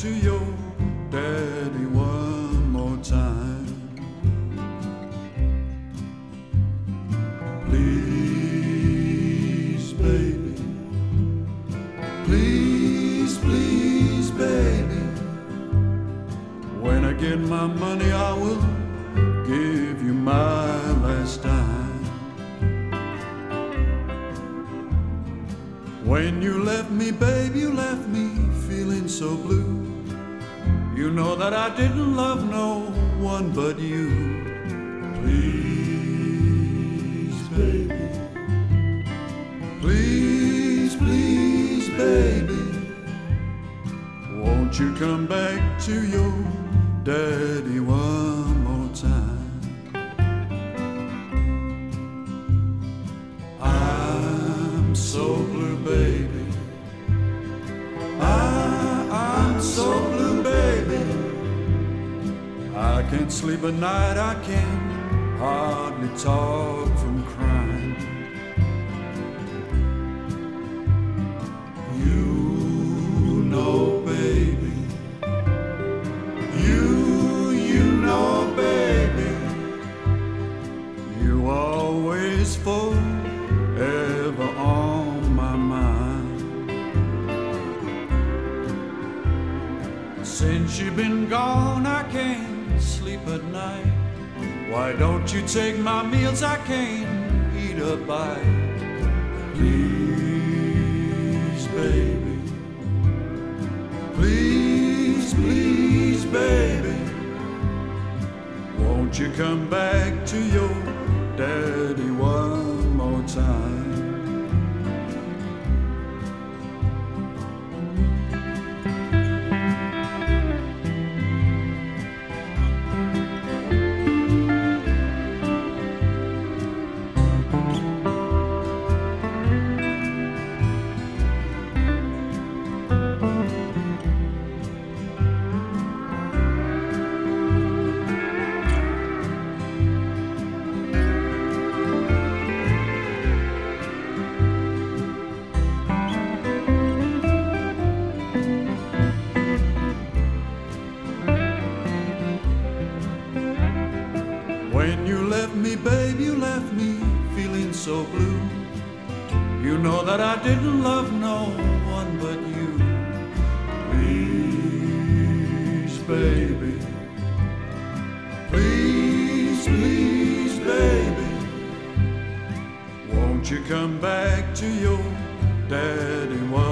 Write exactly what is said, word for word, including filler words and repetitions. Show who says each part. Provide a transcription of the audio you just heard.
Speaker 1: to your daddy one more time. Please, baby, please, please, baby. When I get my money, I will give you my last dime. When you left me, babe, you left me feeling so blue. You know that I didn't love no one but you. Please, baby, please, please, baby, won't you come back to your daddy one more time? I'm so blue, baby, I, I'm so blue, baby, I can't sleep at night, I can't hardly talk from crying. You know, baby, you, you know, baby, you always forever on my mind. Since you've been gone, I can't sleep at night. Why don't you take my meals? I can't eat a bite. Please, baby, please, please, baby, won't you come back to your daddy one more time? When you left me, babe, you left me feeling so blue. You know that I didn't love no one but you. Please, baby, please, please, baby, won't you come back to your daddy one